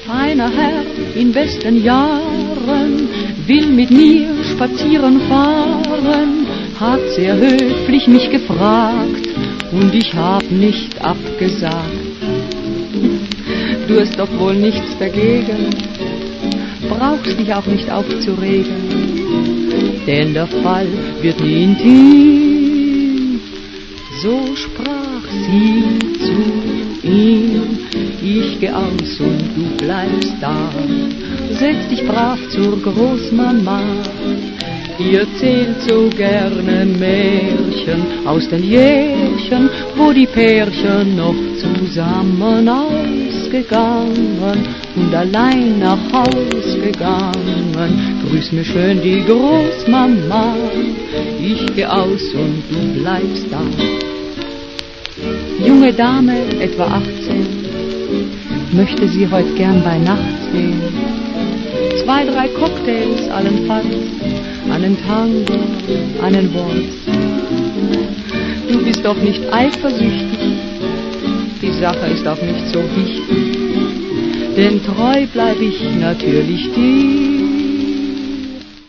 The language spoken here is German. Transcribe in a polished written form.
Feiner Herr in besten Jahren will mit mir spazieren fahren, hat sehr höflich mich gefragt und ich hab nicht abgesagt. Du hast doch wohl nichts dagegen, brauchst dich auch nicht aufzuregen, denn der Fall wird nie intim. So sprach sie zu ihm, ich geh aus und du bleibst da. Setz dich brav zur Großmama, die erzählt so gerne Märchen aus den Jährchen, wo die Pärchen noch zusammen ausgegangen und allein nach Haus gegangen. Grüß mir schön die Großmama, ich geh aus und du bleibst da. Junge Dame, etwa 18, möchte sie heut gern bei Nacht sehen. 2, 3 Cocktails allenfalls, einen Tango, einen Waltz. Du bist doch nicht eifersüchtig, die Sache ist auch nicht so wichtig, denn treu bleib ich natürlich dir.